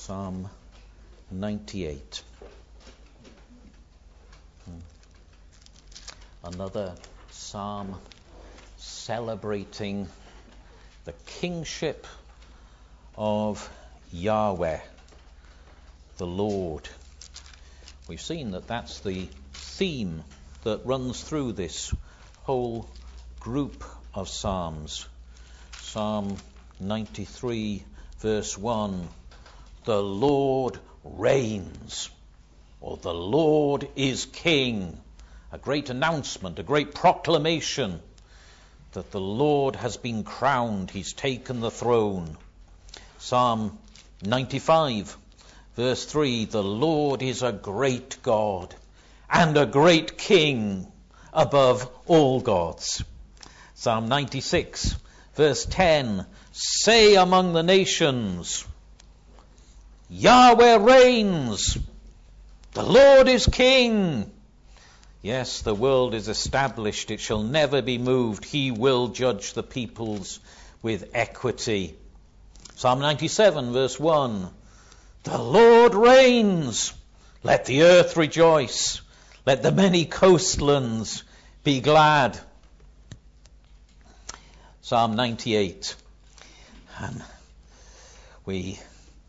Psalm 98. Another psalm celebrating the kingship of Yahweh, the Lord. We've seen that that's the theme that runs through this whole group of psalms. Psalm 93 verse 1, the Lord reigns, or the Lord is king. A great announcement, a great proclamation that the Lord has been crowned, he's taken the throne. Psalm 95 verse 3, the Lord is a great God and a great king above all gods. Psalm 96 verse 10, say among the nations, Yahweh reigns, the Lord is king. Yes, the world is established, it shall never be moved. He will judge the peoples with equity. Psalm 97 verse 1, the Lord reigns, let the earth rejoice, let the many coastlands be glad. Psalm 98, and we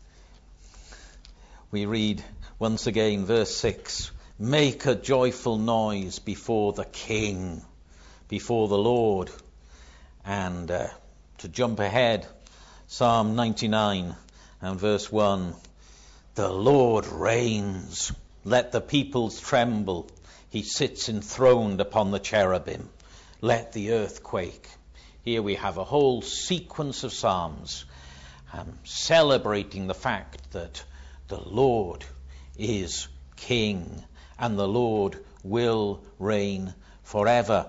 read once again verse 6, make a joyful noise before the King, before the Lord. And to jump ahead, Psalm 99 and verse 1, the Lord reigns, let the peoples tremble, he sits enthroned upon the cherubim, let the earth quake. Here we have a whole sequence of psalms celebrating the fact that the Lord is king and the Lord will reign forever.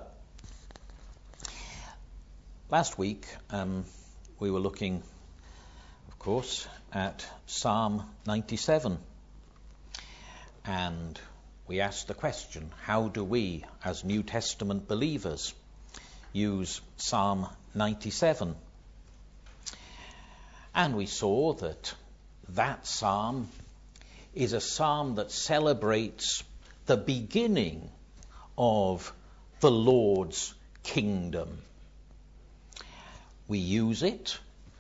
Last week we were looking, of course, at Psalm 97. And we asked the question, how do we, as New Testament believers, use Psalm 97? And we saw that psalm is a psalm that celebrates the beginning of the Lord's kingdom. We use it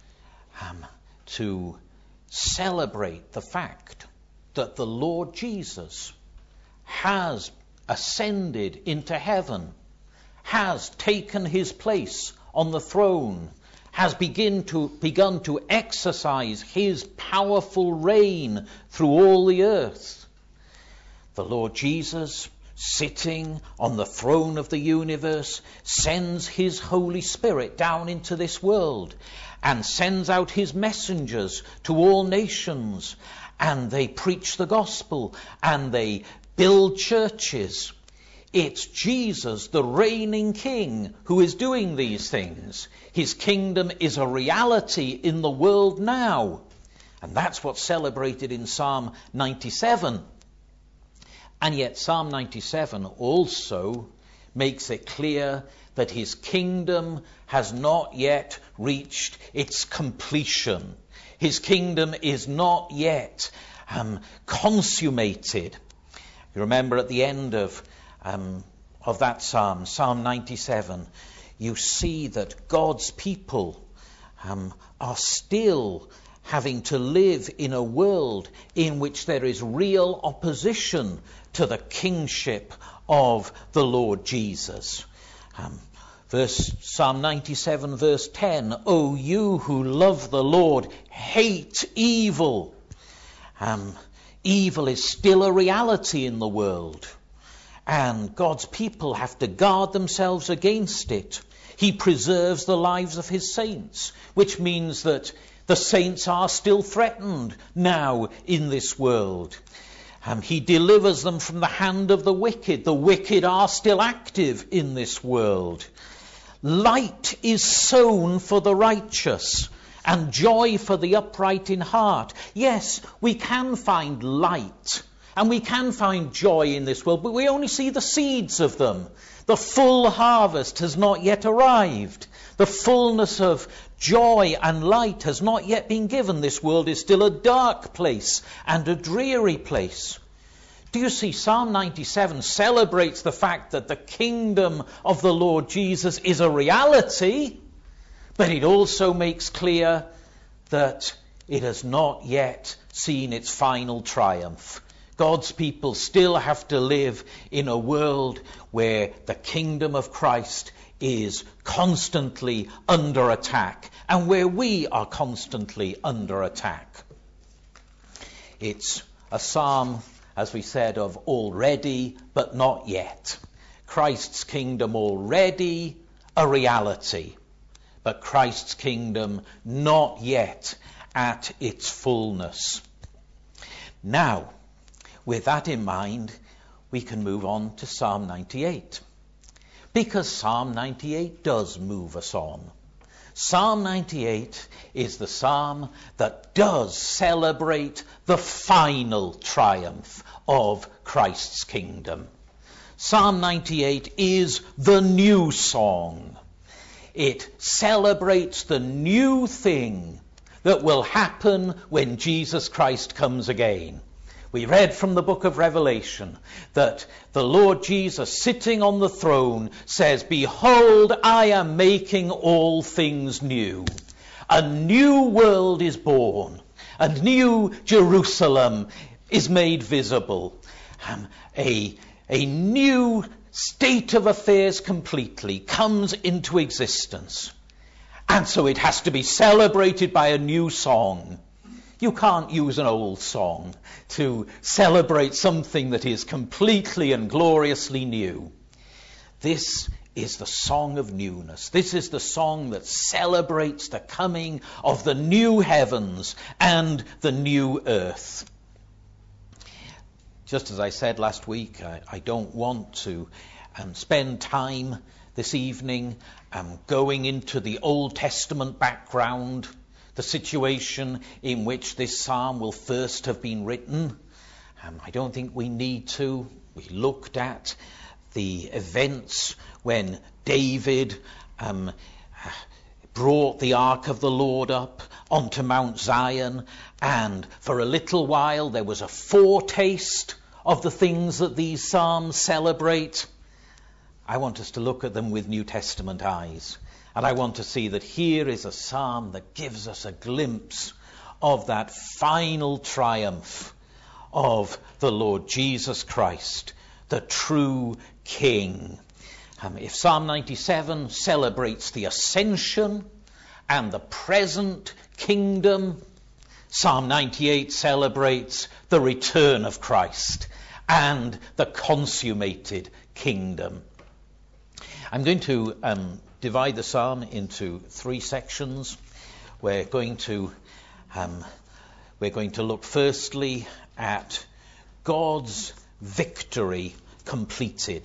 to celebrate the fact that the Lord Jesus has ascended into heaven, has taken his place on the throne, has begun to exercise his powerful reign through all the earth. The Lord Jesus, sitting on the throne of the universe, sends his Holy Spirit down into this world and sends out his messengers to all nations, and they preach the gospel and they build churches. It's Jesus, the reigning king, who is doing these things. His kingdom is a reality in the world now. And that's what's celebrated in Psalm 97. And yet Psalm 97 also makes it clear that his kingdom has not yet reached its completion. His kingdom is not yet consummated. You remember at the end of that psalm, Psalm 97, you see that God's people are still having to live in a world in which there is real opposition to the kingship of the Lord Jesus. Psalm 97 verse 10, O you who love the Lord, hate evil. Evil is still a reality in the world, and God's people have to guard themselves against it. He preserves the lives of his saints, which means that the saints are still threatened now in this world. He delivers them from the hand of the wicked. The wicked are still active in this world. Light is sown for the righteous, and joy for the upright in heart. Yes, we can find light and we can find joy in this world, but we only see the seeds of them. The full harvest has not yet arrived. The fullness of Joy and light has not yet been given. This world is still a dark place and a dreary place. Do you see, Psalm 97 celebrates the fact that the kingdom of the Lord Jesus is a reality, but it also makes clear that it has not yet seen its final triumph. God's people still have to live in a world where the kingdom of Christ is constantly under attack, and where we are constantly under attack. It's a psalm, as we said, of already but not yet. Christ's kingdom already a reality, but Christ's kingdom not yet at its fullness. Now, with that in mind, we can move on to Psalm 98. Because Psalm 98 does move us on. Psalm 98 is the psalm that does celebrate the final triumph of Christ's kingdom. Psalm 98 is the new song. It celebrates the new thing that will happen when Jesus Christ comes again. We read from the book of Revelation that the Lord Jesus, sitting on the throne, says, "Behold, I am making all things new." A new world is born. A new Jerusalem is made visible. A new state of affairs completely comes into existence. And so it has to be celebrated by a new song. You can't use an old song to celebrate something that is completely and gloriously new. This is the song of newness. This is the song that celebrates the coming of the new heavens and the new earth. Just as I said last week, I don't want to spend time this evening going into the Old Testament background, the situation in which this psalm will first have been written. I don't think we need to. We looked at the events when David brought the ark of the Lord up onto Mount Zion, and for a little while there was a foretaste of the things that these psalms celebrate. I want us to look at them with New Testament eyes. And I want to see that here is a psalm that gives us a glimpse of that final triumph of the Lord Jesus Christ, the true King. If Psalm 97 celebrates the ascension and the present kingdom, Psalm 98 celebrates the return of Christ and the consummated kingdom. I'm going to divide the psalm into three sections. We're going to look firstly at God's victory completed.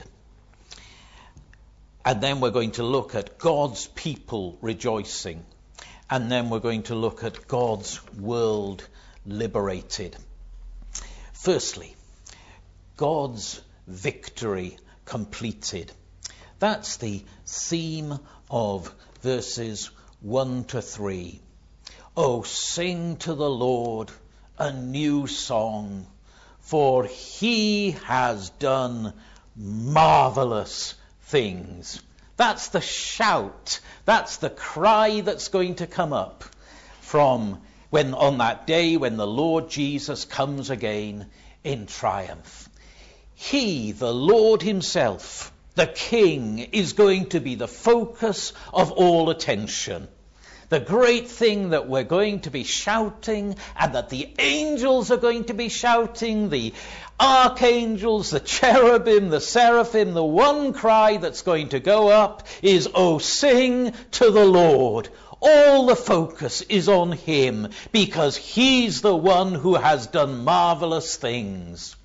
And then we're going to look at God's people rejoicing. And then we're going to look at God's world liberated. Firstly, God's victory completed. That's the theme of verses 1 to 3. Oh, sing to the Lord a new song, for he has done marvelous things. That's the shout. That's the cry that's going to come up from when on that day when the Lord Jesus comes again in triumph. He, the Lord himself, the King, is going to be the focus of all attention. The great thing that we're going to be shouting, and that the angels are going to be shouting, the archangels, the cherubim, the seraphim, the one cry that's going to go up is, "Oh, sing to the Lord." All the focus is on him, because he's the one who has done marvelous things.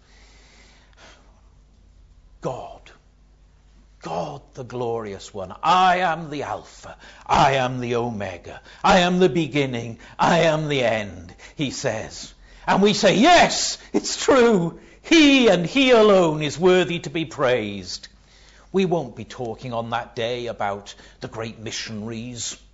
God, the glorious one. I am the Alpha. I am the Omega. I am the beginning. I am the end, he says. And we say, yes, it's true. He and he alone is worthy to be praised. We won't be talking on that day about the great missionaries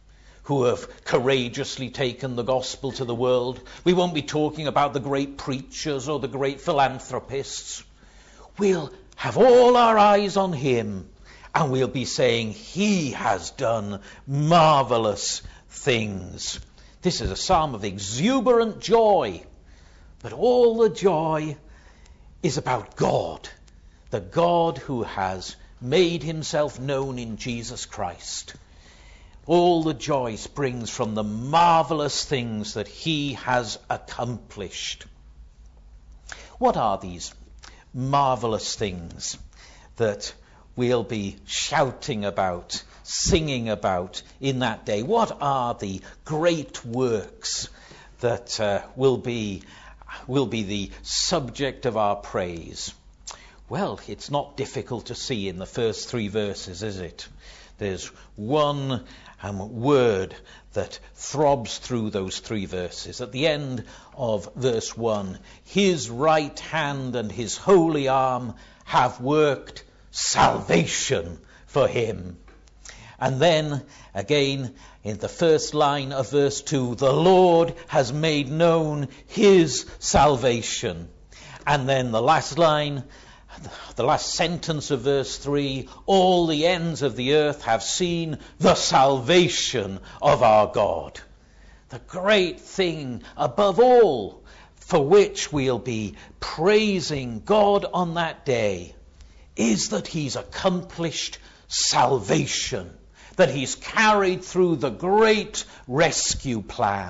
who have courageously taken the gospel to the world. We won't be talking about the great preachers or the great philanthropists. We'll have all our eyes on him, and we'll be saying, he has done marvelous things. This is a psalm of exuberant joy, but all the joy is about God, the God who has made himself known in Jesus Christ. All the joy springs from the marvelous things that he has accomplished. What are these marvelous things that we'll be shouting about, singing about in that day? What are the great works that will be the subject of our praise? Well, it's not difficult to see in the first 3 verses, is it? There's one word that throbs through those 3 verses. At the end of verse 1, his right hand and his holy arm have worked salvation for him. And then, again, in the first line of verse 2, the Lord has made known his salvation. And then the last line, the last sentence of verse 3, all the ends of the earth have seen the salvation of our God. The great thing above all for which we'll be praising God on that day is that he's accomplished salvation, that he's carried through the great rescue plan.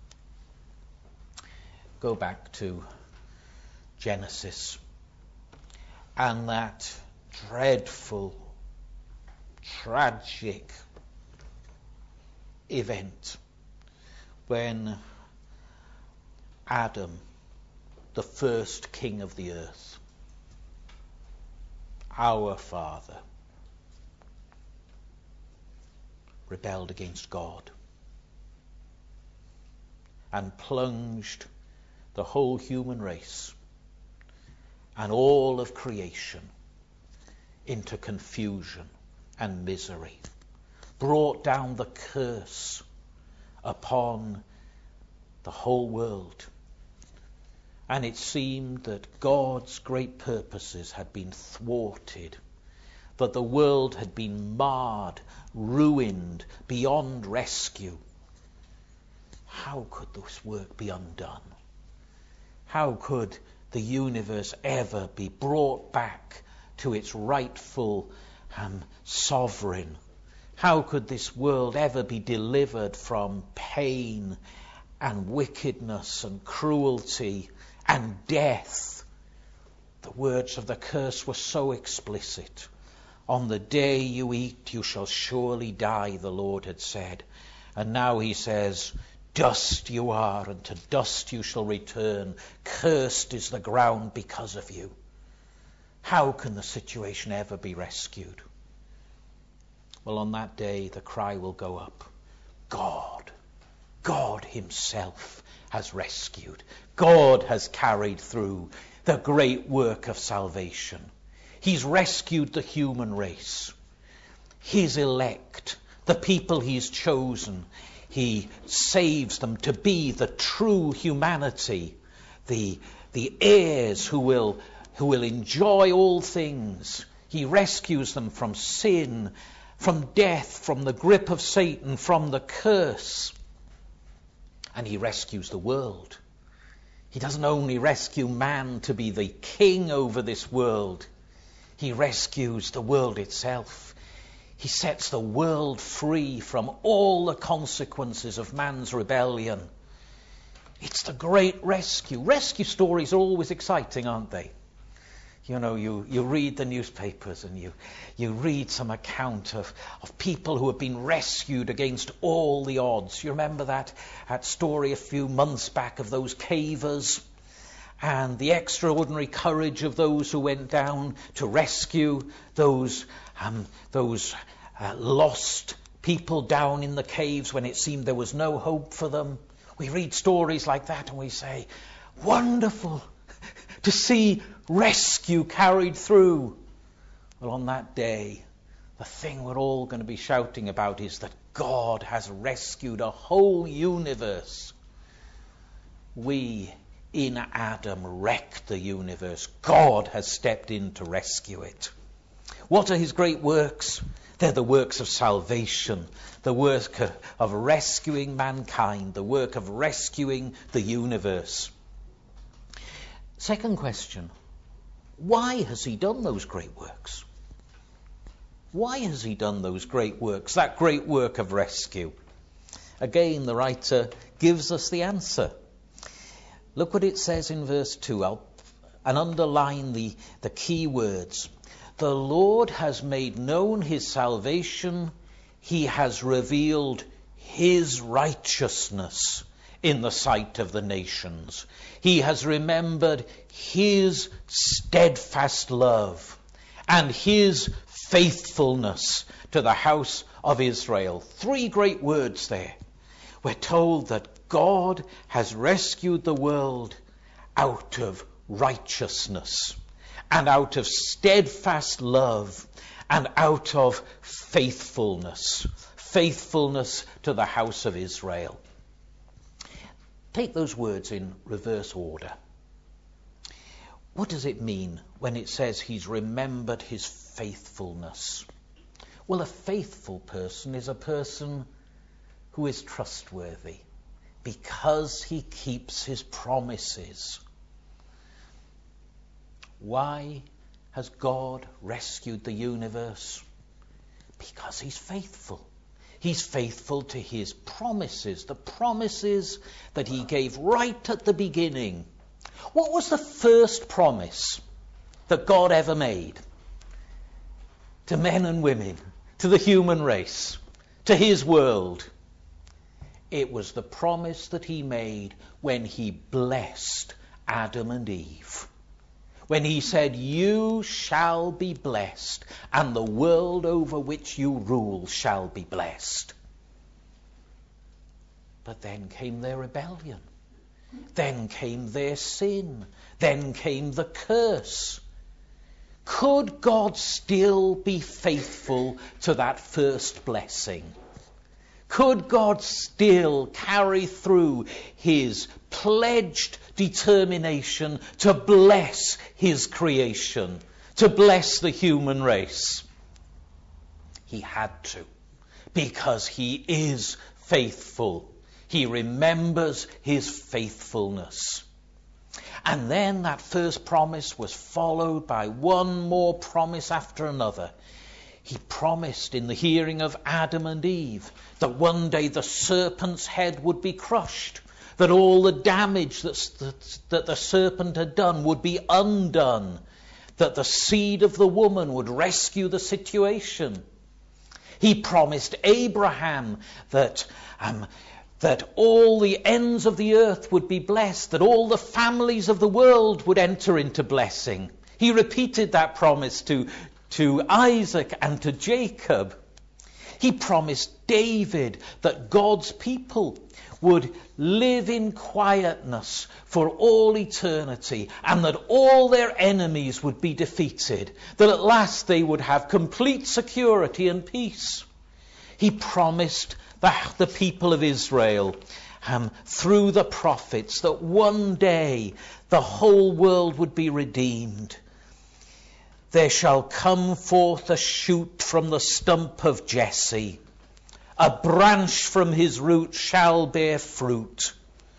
Go back to Genesis and that dreadful, tragic event when Adam, the first king of the earth, our father, rebelled against God and plunged the whole human race and all of creation into confusion and misery, brought down the curse upon the whole world. And it seemed that God's great purposes had been thwarted, that the world had been marred, ruined, beyond rescue. How could this work be undone? How could the universe ever be brought back to its rightful sovereign? How could this world ever be delivered from pain and wickedness and cruelty and death? The words of the curse were so explicit. On the day you eat, you shall surely die, the Lord had said. And now he says, dust you are, and to dust you shall return. Cursed is the ground because of you. How can the situation ever be rescued? Well, on that day, the cry will go up. God himself has rescued. God has carried through the great work of salvation. He's rescued the human race. His elect, the people he's chosen, he saves them to be the true humanity, the heirs who will enjoy all things. He rescues them from sin, from death, from the grip of Satan, from the curse. And he rescues the world. He doesn't only rescue man to be the king over this world. He rescues the world itself. He sets the world free from all the consequences of man's rebellion. It's the great rescue. Rescue stories are always exciting, aren't they? You know, you read the newspapers and you read some account of people who have been rescued against all the odds. You remember that story a few months back of those cavers and the extraordinary courage of those who went down to rescue those lost people down in the caves when it seemed there was no hope for them. We read stories like that and we say, wonderful to see rescue carried through. Well, on that day, the thing we're all going to be shouting about is that God has rescued a whole universe. We, in Adam, wrecked the universe. God has stepped in to rescue it. What are his great works? They're the works of salvation, the work of rescuing mankind, the work of rescuing the universe. Second question, why has he done those great works? Why has he done those great works, that great work of rescue? Again, the writer gives us the answer. Look what it says in verse 2, and underline the key words. The Lord has made known his salvation. He has revealed his righteousness in the sight of the nations. He has remembered his steadfast love and his faithfulness to the house of Israel. Three great words there. We're told that God has rescued the world out of righteousness and out of steadfast love and out of faithfulness. Faithfulness to the house of Israel. Take those words in reverse order. What does it mean when it says he's remembered his faithfulness? Well, a faithful person is a person who is trustworthy because he keeps his promises. Why has God rescued the universe? Because he's faithful. He's faithful to his promises, the promises that he gave right at the beginning. What was the first promise that God ever made to men and women, to the human race, to his world? It was the promise that he made when he blessed Adam and Eve. When he said, you shall be blessed, and the world over which you rule shall be blessed. But then came their rebellion. Then came their sin. Then came the curse. Could God still be faithful to that first blessing? Could God still carry through his pledged determination to bless his creation, to bless the human race? He had to, because he is faithful. He remembers his faithfulness. And then that first promise was followed by one more promise after another. He promised in the hearing of Adam and Eve that one day the serpent's head would be crushed, that all the damage that the serpent had done would be undone, that the seed of the woman would rescue the situation. He promised Abraham that all the ends of the earth would be blessed, that all the families of the world would enter into blessing. He repeated that promise to Isaac and to Jacob. He promised David that God's people would live in quietness for all eternity, and that all their enemies would be defeated, that at last they would have complete security and peace. He promised the people of Israel through the prophets that one day the whole world would be redeemed. There shall come forth a shoot from the stump of Jesse. A branch from his root shall bear fruit.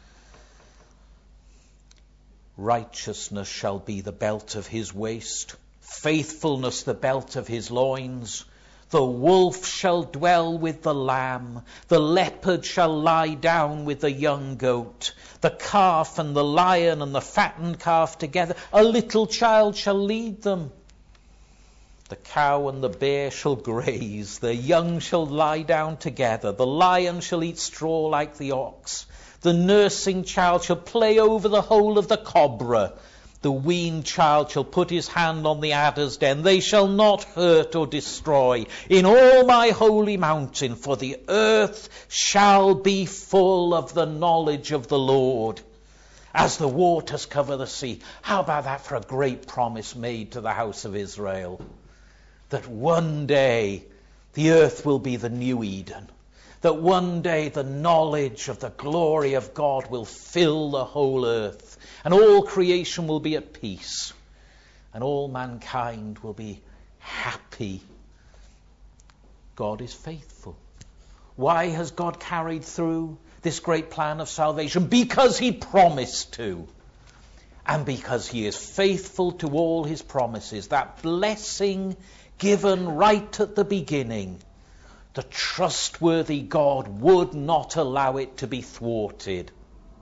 Righteousness shall be the belt of his waist, faithfulness the belt of his loins. The wolf shall dwell with the lamb, the leopard shall lie down with the young goat, the calf and the lion and the fattened calf together, a little child shall lead them. The cow and the bear shall graze, the young shall lie down together, the lion shall eat straw like the ox, the nursing child shall play over the hole of the cobra, the weaned child shall put his hand on the adder's den. They shall not hurt or destroy in all my holy mountain, for the earth shall be full of the knowledge of the Lord, as the waters cover the sea. How about that for a great promise made to the house of Israel? That one day the earth will be the new Eden. that one day the knowledge of the glory of God will fill the whole earth, and all creation will be at peace, and all mankind will be happy. God is faithful. Why has God carried through this great plan of salvation? Because he promised to. And because he is faithful to all his promises. That blessing given right at the beginning, the trustworthy God would not allow it to be thwarted.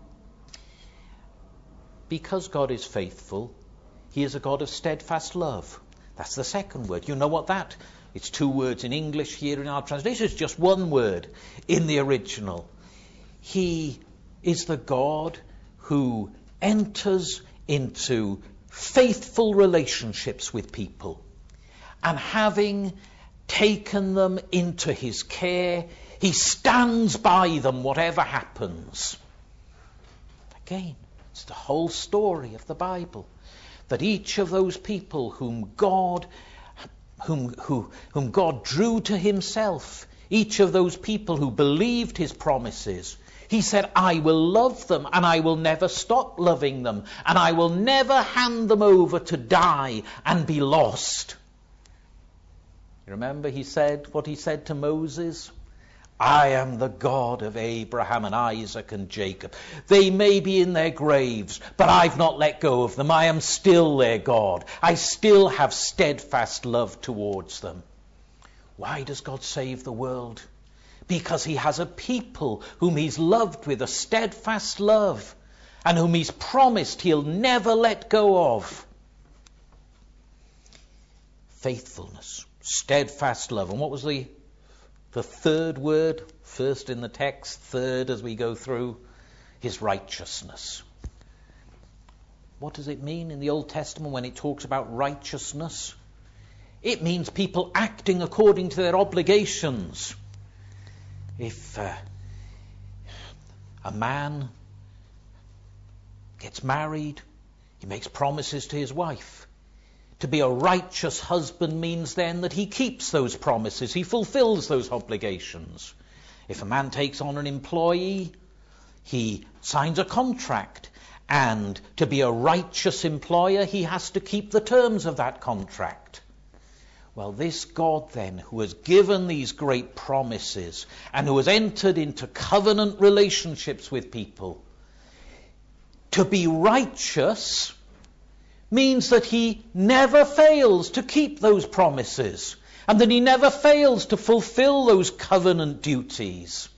Because God is faithful, he is a God of steadfast love. That's the second word. You know what that? It's two words in English here in our translation. It's just one word in the original. He is the God who enters into faithful relationships with people. And having taken them into his care, he stands by them whatever happens. Again, it's the whole story of the Bible. That each of those people whom God drew to himself, each of those people who believed his promises, he said, I will love them and I will never stop loving them, and I will never hand them over to die and be lost. You remember what he said to Moses? I am the God of Abraham and Isaac and Jacob. They may be in their graves, but I've not let go of them. I am still their God. I still have steadfast love towards them. Why does God save the world? Because he has a people whom he's loved with a steadfast love, and whom he's promised he'll never let go of. Faithfulness, steadfast love. And what was the third word? First in the text, third as we go through, his righteousness. What does it mean in the Old Testament when it talks about righteousness? It means people acting according to their obligations. If a man gets married, he makes promises to his wife. To be a righteous husband means then that he keeps those promises, he fulfills those obligations. If a man takes on an employee, he signs a contract, and to be a righteous employer, he has to keep the terms of that contract. Well, this God then, who has given these great promises and who has entered into covenant relationships with people, to be righteous means that he never fails to keep those promises and that he never fails to fulfill those covenant duties.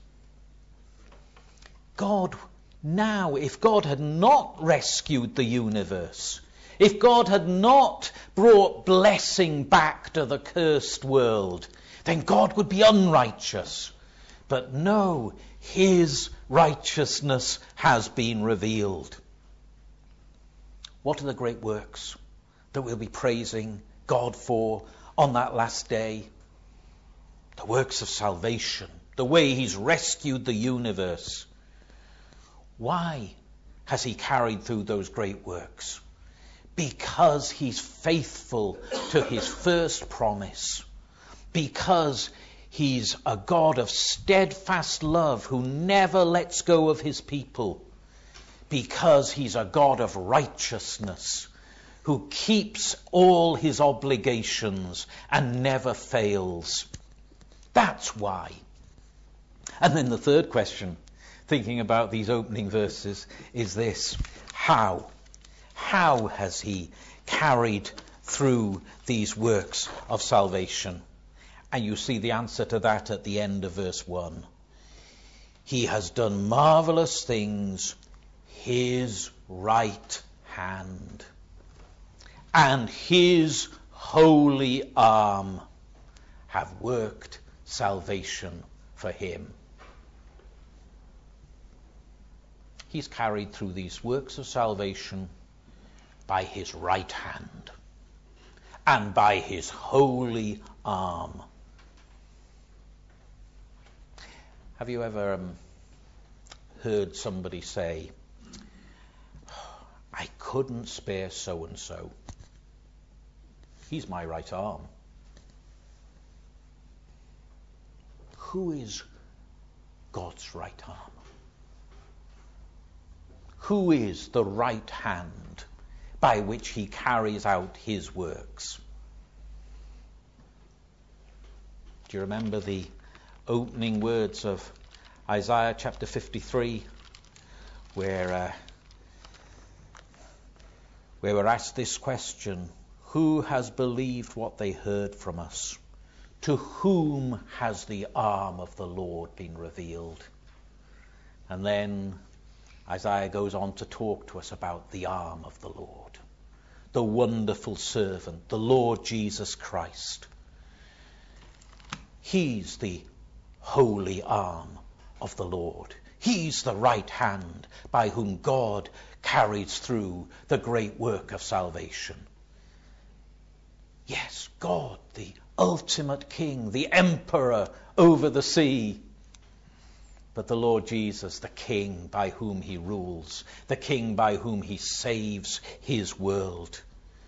God now, if God had not rescued the universe, if God had not brought blessing back to the cursed world, then God would be unrighteous. But no, his righteousness has been revealed. What are the great works that we'll be praising God for on that last day? The works of salvation, the way he's rescued the universe. Why has he carried through those great works? Because he's faithful to his first promise. Because he's a God of steadfast love who never lets go of his people. Because he's a God of righteousness who keeps all his obligations and never fails. That's why. And then the third question, thinking about these opening verses, is this: how? How has he carried through these works of salvation? And you see the answer to that at the end of verse 1. He has done marvelous things, his right hand and his holy arm have worked salvation for him. He's carried through these works of salvation by his right hand and by his holy arm. Have you ever heard somebody say, I couldn't spare so-and-so. He's my right arm. Who is God's right arm. Who is the right hand by which he carries out his works? Do you remember the opening words of Isaiah chapter 53, where we're asked this question: who has believed what they heard from us? To whom has the arm of the Lord been revealed? And then Isaiah goes on to talk to us about the arm of the Lord, the wonderful servant, the Lord Jesus Christ. He's the holy arm of the Lord. He's the right hand by whom God carries through the great work of salvation. Yes, God, the ultimate King, the Emperor over the sea. But the Lord Jesus, the King by whom he rules, the King by whom he saves his world.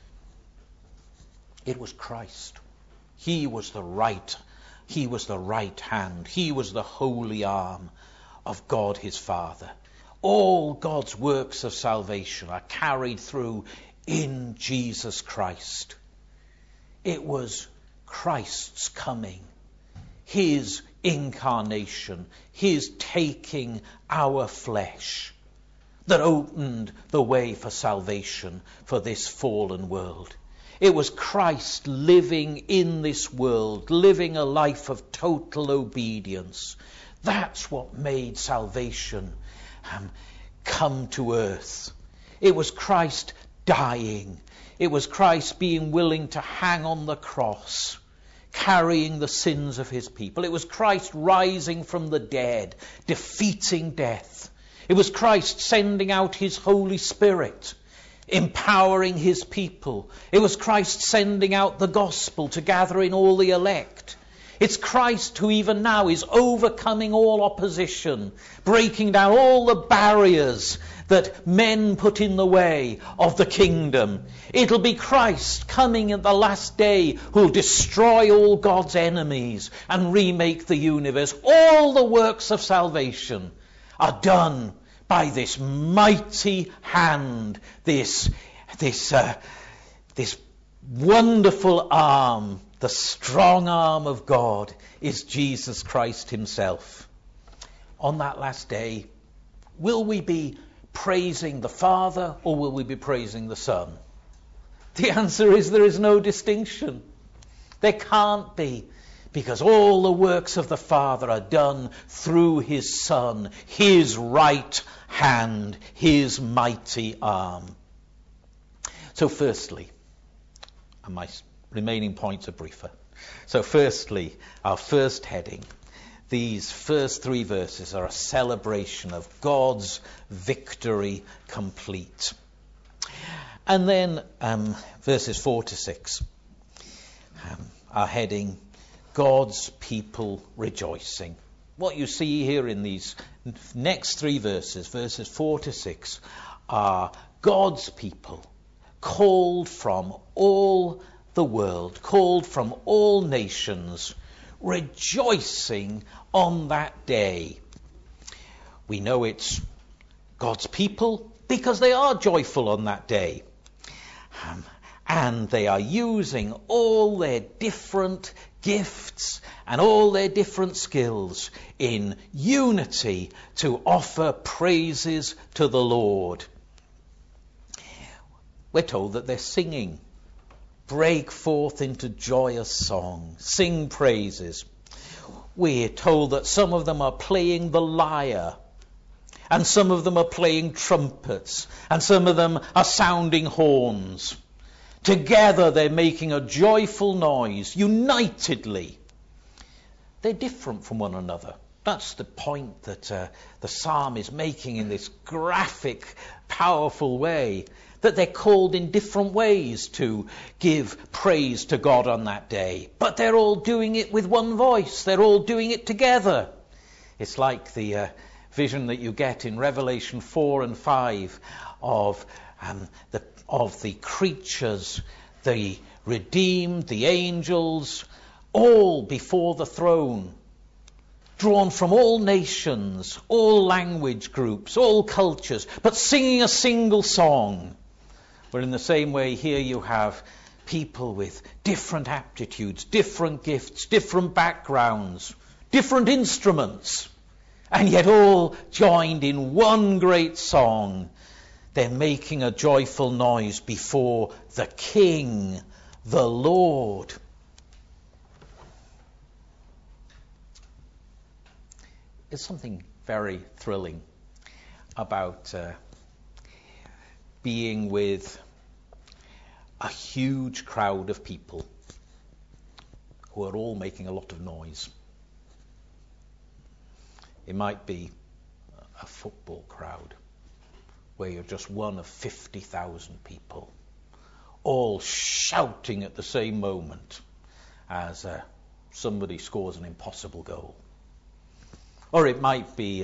It was Christ. He was the right hand. He was the holy arm of God his Father. All God's works of salvation are carried through in Jesus Christ. It was Christ's coming, his incarnation, his taking our flesh, that opened the way for salvation for this fallen world. It was Christ living in this world, living a life of total obedience. That's what made salvation come to earth. It was Christ dying. It was Christ being willing to hang on the cross, carrying the sins of his people. It was Christ rising from the dead, defeating death. It was Christ sending out his Holy Spirit, empowering his people. It was Christ sending out the gospel to gather in all the elect. It's Christ who even now is overcoming all opposition, breaking down all the barriers that men put in the way of the kingdom. It'll be Christ coming at the last day who'll destroy all God's enemies and remake the universe. All the works of salvation are done by this mighty hand, this wonderful arm. The strong arm of God is Jesus Christ himself. On that last day, will we be praising the Father or will we be praising the Son? The answer is there is no distinction. There can't be, because all the works of the Father are done through his Son, his right hand, his mighty arm. So firstly, and my remaining points are briefer. So firstly, our first heading, these first 3 verses are a celebration of God's victory complete. And then verses 4 to 6, our heading, God's people rejoicing. What you see here in these next 3 verses, verses 4 to 6, are God's people called from all the world, called from all nations, rejoicing on that day. We know it's God's people because they are joyful on that day. And they are using all their different gifts and all their different skills in unity to offer praises to the Lord. We're told that they're singing. Break forth into joyous song, sing praises. We're told that some of them are playing the lyre, and some of them are playing trumpets, and some of them are sounding horns. Together they're making a joyful noise, unitedly. They're different from one another. That's the point that the psalm is making in this graphic, powerful way. That they're called in different ways to give praise to God on that day. But they're all doing it with one voice. They're all doing it together. It's like the vision that you get in Revelation 4 and 5 of the creatures, the redeemed, the angels, all before the throne. drawn from all nations, all language groups, all cultures, but singing a single song. Where in the same way here you have people with different aptitudes, different gifts, different backgrounds, different instruments, and yet all joined in one great song. They're making a joyful noise before the King, the Lord. There's something very thrilling about being with a huge crowd of people who are all making a lot of noise. It might be a football crowd where you're just one of 50,000 people, all shouting at the same moment as somebody scores an impossible goal. Or it might be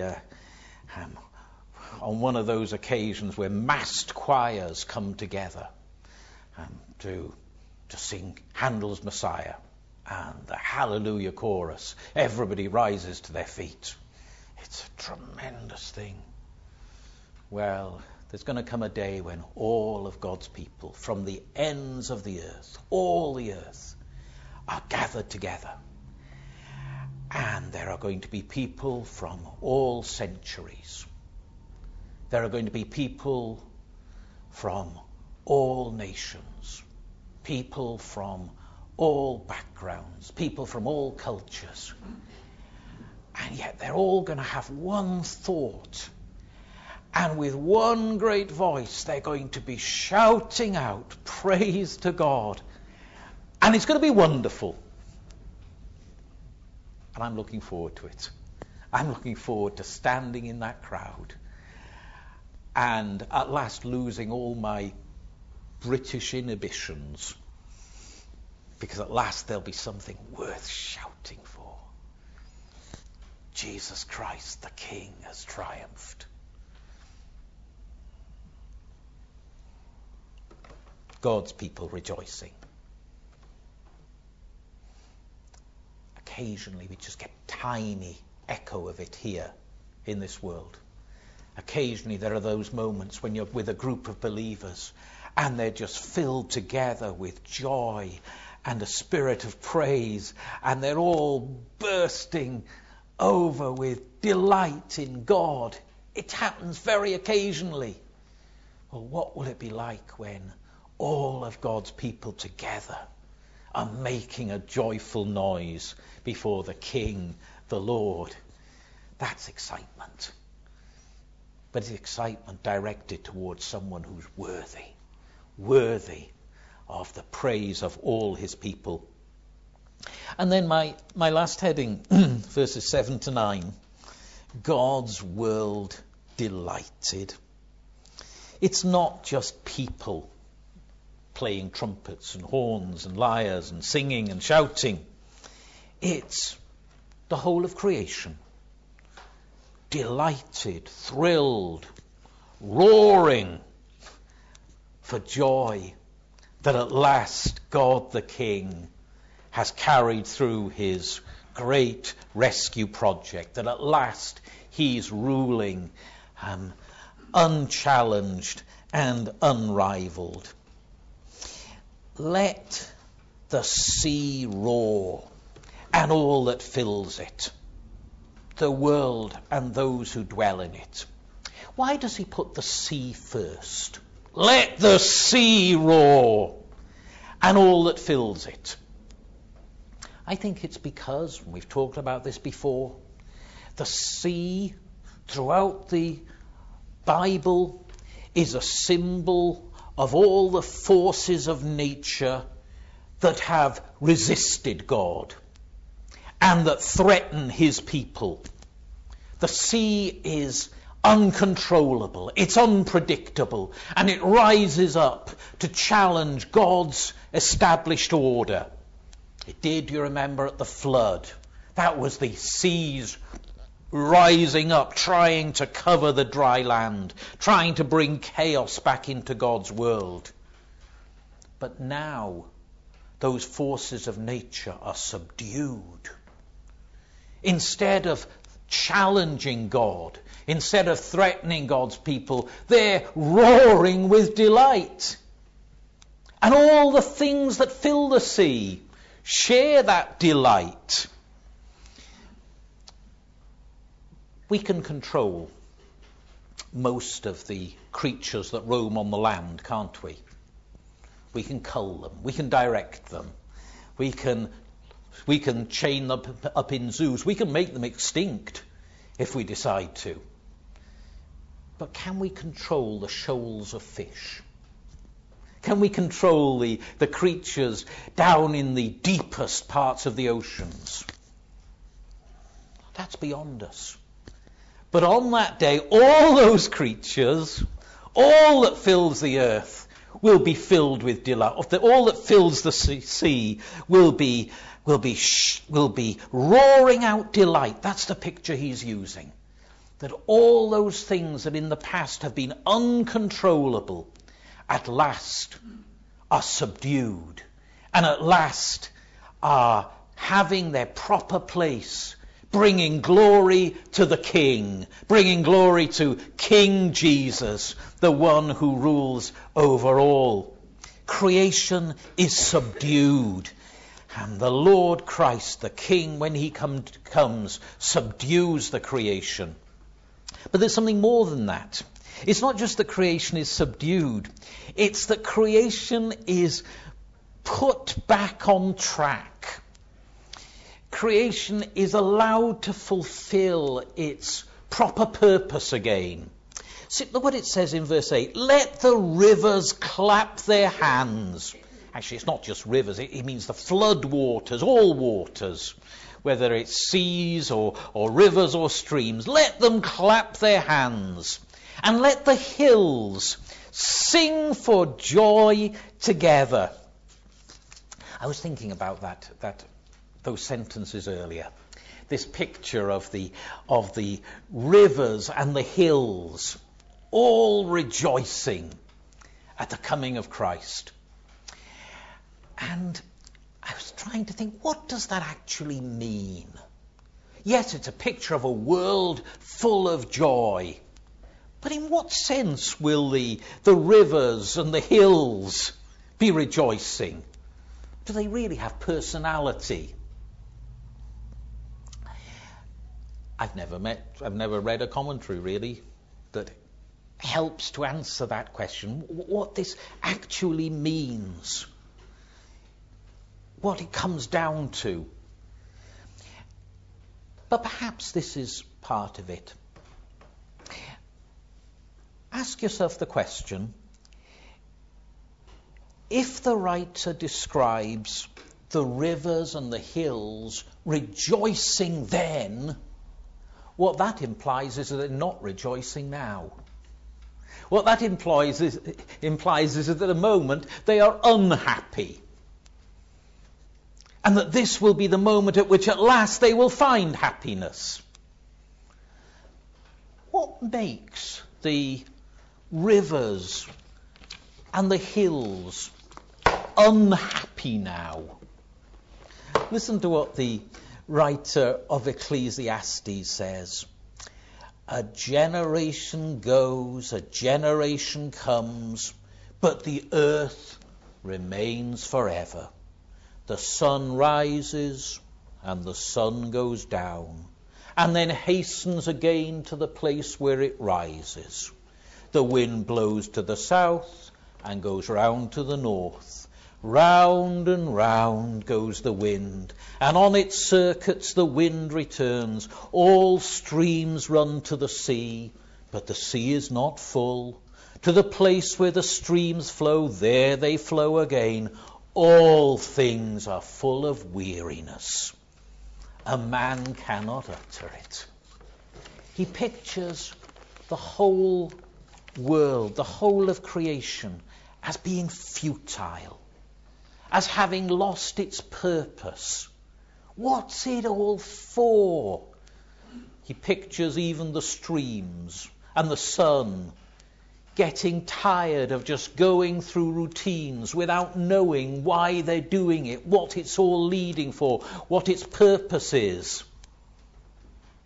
on one of those occasions where massed choirs come together to sing Handel's Messiah and the Hallelujah chorus. Everybody rises to their feet. It's a tremendous thing. Well, there's going to come a day when all of God's people from the ends of the earth, all the earth, are gathered together. And there are going to be people from all centuries. There are going to be people from all nations, people from all backgrounds, people from all cultures. And yet they're all going to have one thought. And with one great voice, they're going to be shouting out praise to God. And it's going to be wonderful. And I'm looking forward to it. I'm looking forward to standing in that crowd and at last losing all my British inhibitions, because at last there'll be something worth shouting for. Jesus Christ, the King, has triumphed. God's people rejoicing. Occasionally we just get tiny echo of it here in this world. Occasionally there are those moments when you're with a group of believers and they're just filled together with joy and a spirit of praise, and they're all bursting over with delight in God. It happens very occasionally. Well, what will it be like when all of God's people together are making a joyful noise before the King, the Lord? That's excitement. But it's excitement directed towards someone who's worthy of the praise of all his people. And then my last heading, verses 7 to 9, God's world delighted. It's not just people playing trumpets and horns and lyres and singing and shouting. It's the whole of creation. Delighted, thrilled, roaring for joy that at last God the King has carried through his great rescue project, that at last he's ruling unchallenged and unrivaled. Let the sea roar and all that fills it, the world and those who dwell in it. Why does he put the sea first? Let the sea roar and all that fills it. I think it's because, and we've talked about this before, the sea throughout the Bible is a symbol of all the forces of nature that have resisted God and that threaten his people. The sea is uncontrollable, it's unpredictable, and it rises up to challenge God's established order. It did, you remember, at the flood. That was the seas rising up, trying to cover the dry land, trying to bring chaos back into God's world. But now, those forces of nature are subdued. Instead of challenging God, instead of threatening God's people, they're roaring with delight. And all the things that fill the sea share that delight. We can control most of the creatures that roam on the land, can't we? We can cull them, we can direct them, we can chain them up in zoos, we can make them extinct if we decide to. But can we control the shoals of fish? Can we control the creatures down in the deepest parts of the oceans? That's beyond us. But on that day, all those creatures, all that fills the earth, will be filled with delight. All that fills the sea will be roaring out delight. That's the picture he's using. That all those things that in the past have been uncontrollable, at last are subdued, and at last are having their proper place, bringing glory to the King, bringing glory to King Jesus, the one who rules over all. Creation is subdued, and the Lord Christ, the King, when he comes, subdues the creation. But there's something more than that. It's not just that creation is subdued, it's that creation is put back on track. Creation is allowed to fulfill its proper purpose again. See, look what it says in verse 8. Let the rivers clap their hands. Actually, it's not just rivers, it means the flood waters, all waters, whether it's seas or rivers or streams. Let them clap their hands. And let the hills sing for joy together. I was thinking about those sentences earlier. This picture of the rivers and the hills all rejoicing at the coming of Christ. And I was trying to think, what does that actually mean? Yes, it's a picture of a world full of joy. But in what sense will the rivers and the hills be rejoicing? Do they really have personality? I've never read a commentary really that helps to answer that question. What this actually means. What it comes down to. But perhaps this is part of it. Ask yourself the question, if the writer describes the rivers and the hills rejoicing then, what that implies is that they're not rejoicing now. What that implies is that at the moment they are unhappy. And that this will be the moment at which at last they will find happiness. What makes the rivers and the hills unhappy now? Listen to what the writer of Ecclesiastes says. A generation goes, a generation comes, but the earth remains forever. The sun rises and the sun goes down, and then hastens again to the place where it rises. The wind blows to the south and goes round to the north. Round and round goes the wind, and on its circuits the wind returns. All streams run to the sea, but the sea is not full. To the place where the streams flow, there they flow again. All things are full of weariness. A man cannot utter it. He pictures the whole world, the whole of creation, as being futile, as having lost its purpose. What's it all for? He pictures even the streams and the sun getting tired of just going through routines without knowing why they're doing it, what it's all leading for, what its purpose is.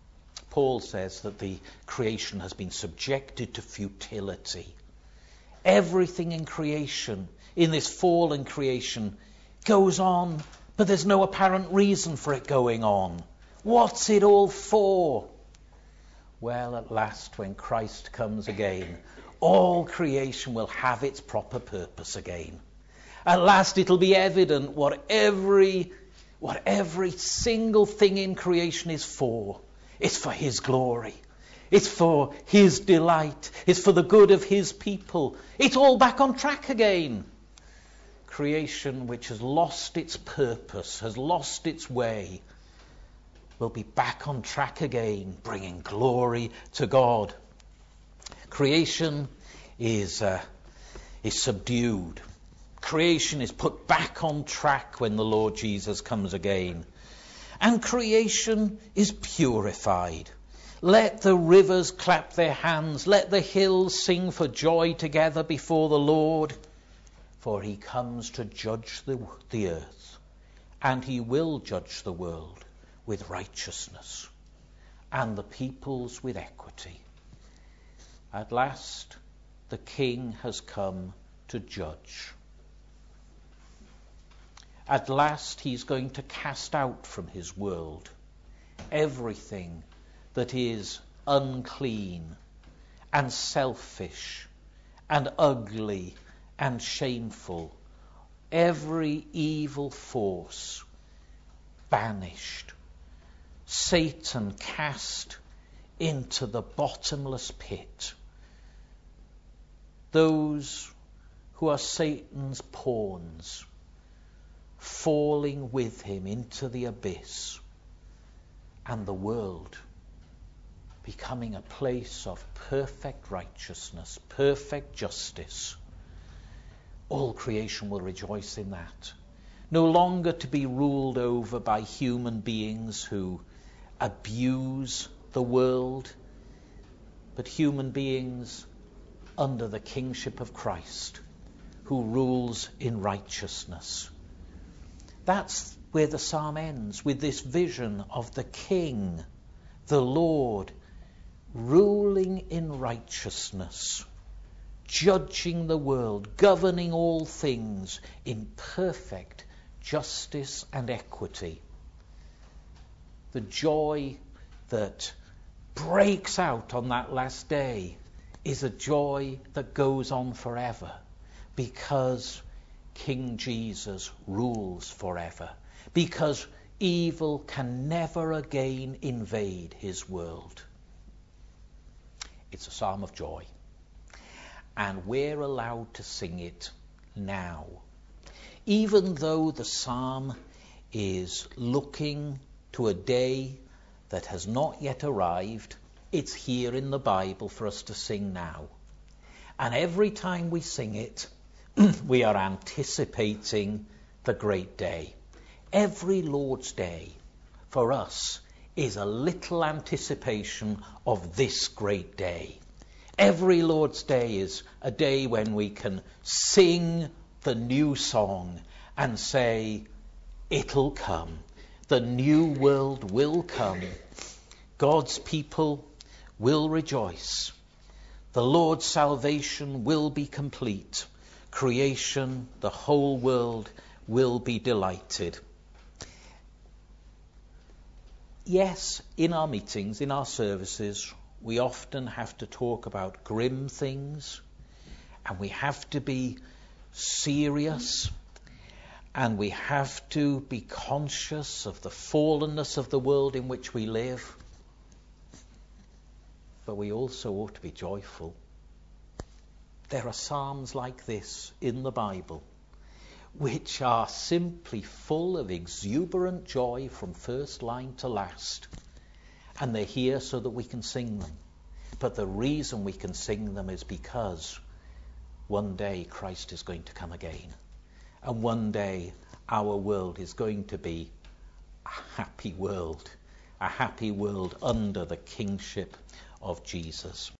Paul says that the creation has been subjected to futility. Everything in creation, in this fallen creation, goes on, but there's no apparent reason for it going on. What's it all for? Well, at last, when Christ comes again, all creation will have its proper purpose again. At last it'll be evident what every single thing in creation is for. It's for His glory. It's for His delight. It's for the good of His people. It's all back on track again. Creation which has lost its purpose, has lost its way, will be back on track again, bringing glory to God. Creation is subdued. Creation is put back on track when the Lord Jesus comes again. And creation is purified. Let the rivers clap their hands. Let the hills sing for joy together before the Lord. For He comes to judge the earth. And He will judge the world with righteousness, and the peoples with equity. At last, the King has come to judge. At last, He's going to cast out from His world everything that is unclean and selfish and ugly and shameful. Every evil force banished. Satan cast into the bottomless pit. Those who are Satan's pawns falling with him into the abyss, and the world becoming a place of perfect righteousness, perfect justice. All creation will rejoice in that. No longer to be ruled over by human beings who abuse the world, but human beings under the kingship of Christ, who rules in righteousness. That's where the psalm ends, with this vision of the King, the Lord, ruling in righteousness, judging the world, governing all things in perfect justice and equity. The joy that breaks out on that last day is a joy that goes on forever, because King Jesus rules forever, because evil can never again invade His world. It's a psalm of joy, and we're allowed to sing it now. Even though the psalm is looking to a day that has not yet arrived, it's here in the Bible for us to sing now. And every time we sing it, we are anticipating the great day. Every Lord's Day for us is a little anticipation of this great day. Every Lord's Day is a day when we can sing the new song and say, it'll come. The new world will come. God's people will rejoice. The Lord's salvation will be complete. Creation, the whole world, will be delighted. Yes, in our meetings, in our services, we often have to talk about grim things, and we have to be serious, and we have to be conscious of the fallenness of the world in which we live. But we also ought to be joyful. There are psalms like this in the Bible, which are simply full of exuberant joy from first line to last. And they're here so that we can sing them. But the reason we can sing them is because one day Christ is going to come again. And one day our world is going to be a happy world under the kingship of Jesus.